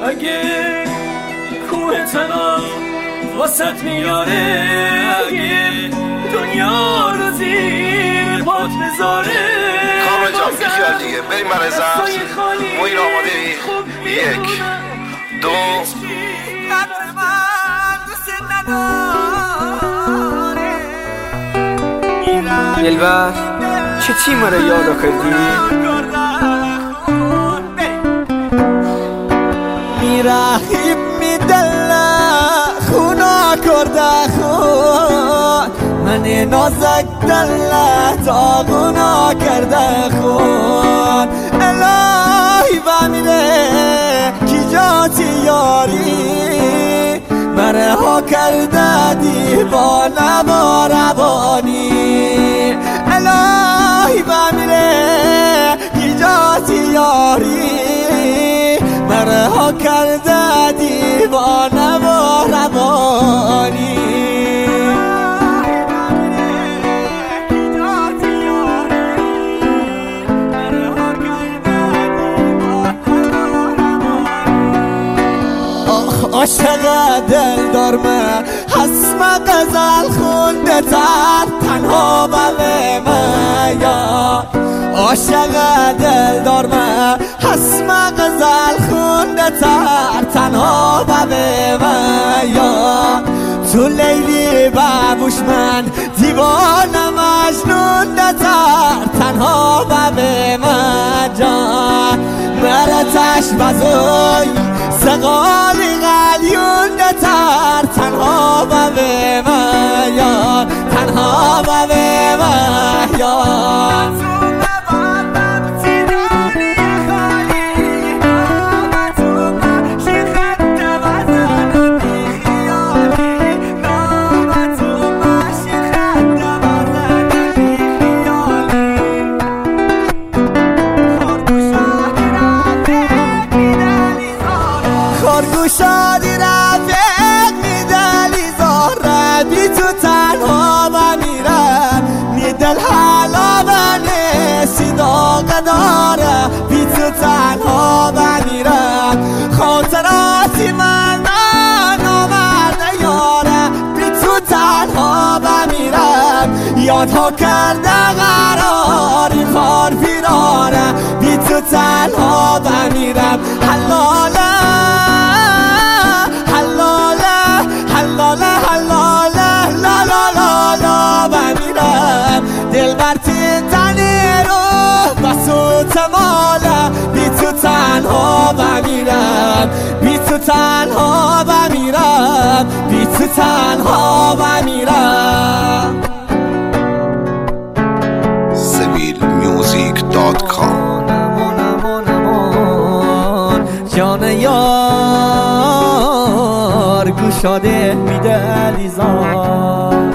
اگه کوه تنها واسط میاره، اگه دنیا رو زیر پات بذاره، کامل جان بیخیال دیگه بریم برای زفت. موین آماده ای؟ 1 2 دلبر چه تیم رو یاد کردی؟ میرحیم میدله خونا کرده خون، من نازک دله تاغونا کرده خون. الهی بمیره کی جاتی یاری، مره ها کرده دیوانه با روانی. الهی بمیره کی جاتی یاری، مره ها کرده دیوانه با روانی. عاشق دل دارمه حسم غزل خونده تر تنها بله میا. عاشق دل دارمه حسم غزل خونده تر تنها بله میا. تو لیلی بابوش من دیوانه مجنون تر تنها بله مجا. مرتش بزوی سقالی غلیون تر تنها به میا، تنها به میا. خورگوشادی رفیق میدلی زهره، بی تو تنها بمیرم میدل حالا بنسی داغ داره، بی تو تنها بمیرم خاطراتی من آمده یاره، بی تو تنها بمیرم یادها کرده قراری فار پیرانه، بی تو تنها بمیرم حلاله تنی رو بسوت ماله، بی تو تنها بمیرم، بی تو تنها بمیرم، بی تو تنها بمیرم. civilmusic.com جان یار گوشاده میده لیزار،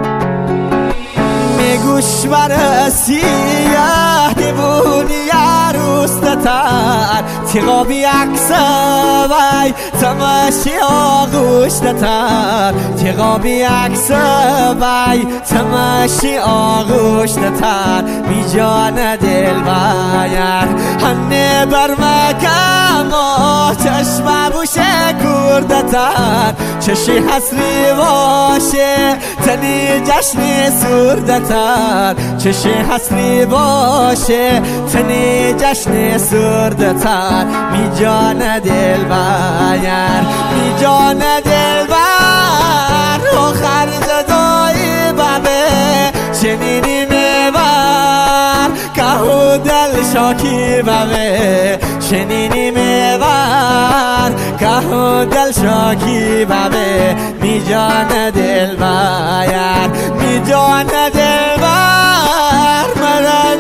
گوش برسیه دیوونی عروسته تر، تیغابی عکس وی تمشی آغوشته تر، تیغابی عکس وی تمشی آغوشته تر. بی جان دل بایر هنه برمکم چشم بوشه کرده تر، چشی حسری باشه تنی جشنی سورده تر، چشی حسری باشه تنی جشن سورده تر. می جان دل بایر می جان دل بر آخر جدایی ببه شنینی میبر که دل شاکی ببه شنینی میبر که دل شاکی ببه. می جان دل بایر می جان دل بر مرا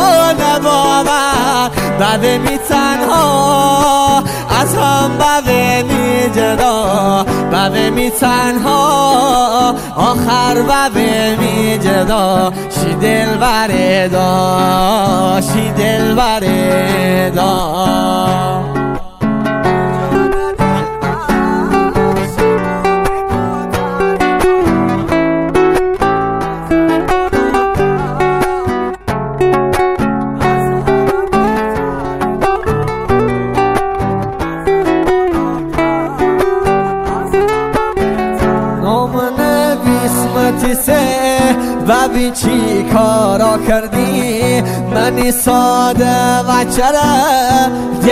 نباور ببه می تنها از هم ببه می جدا، ببه می تنها آخر ببه می جدا. شی دل بره دا شی دل بره دا. تیسه و بی چی کارا کردی منی ساده و چرا